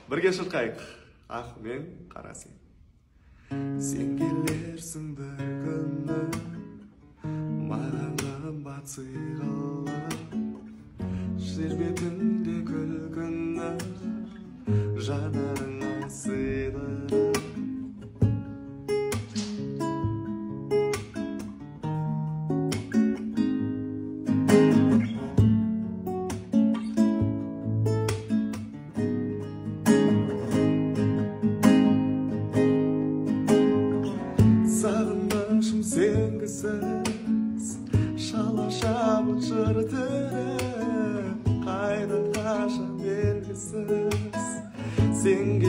Бірге шырқайық. Ақ мен қара сен. Сен келерсің бір күні, маған қымбат сыйға, жер бетінде күлкіні, жанарыңа сыйлы. Сағынышым сенгісіз, шала-шабыт жыртырып, қайда қаша бергісіз. Сен